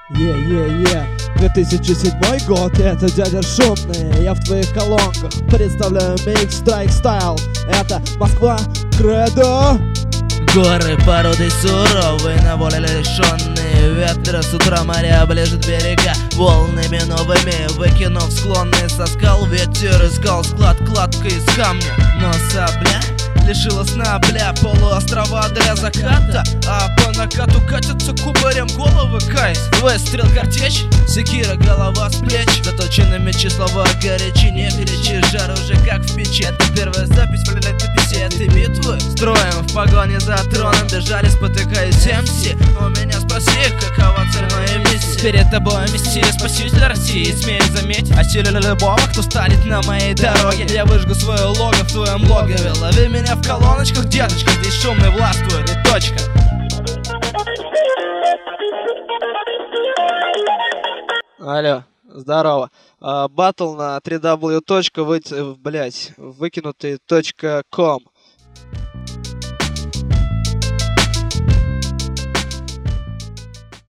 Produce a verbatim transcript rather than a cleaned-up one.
Е-е-е, две тысячи седьмой год, это дядя шумный. Я в твоих колонках представляю микс Strike Style. Это Москва, Кредо. Горы породы суровые, на воле лишенные ветра. С утра моря ближет берега волнами новыми, выкинув склонные со скал. Ветер искал склад кладкой из камня, но сабля лишила сна, бля, полуострова для заката. А по накату катятся кубарем головы, кайф. Выстрел, картечь, секира, голова с плеч. Заточены мечи, слова горячи, не кричи. Жар уже как в печи. Это первая запись в летописи этой битвы. Строем в погоне за троном, бежали, спотыкаясь эм си. У меня спроси, какова цель моей миссии. Перед тобой мессия, спаситель России. Смею заметить, осилили любого, кто станет на моей дороге. Я выжгу свое лого в твоем логове. Лови меня в колоночках, деточка, здесь шумный властвует и точка. Алло, здорово. Батл на три дабл ю точка вы, блять, выкинутый точка ком.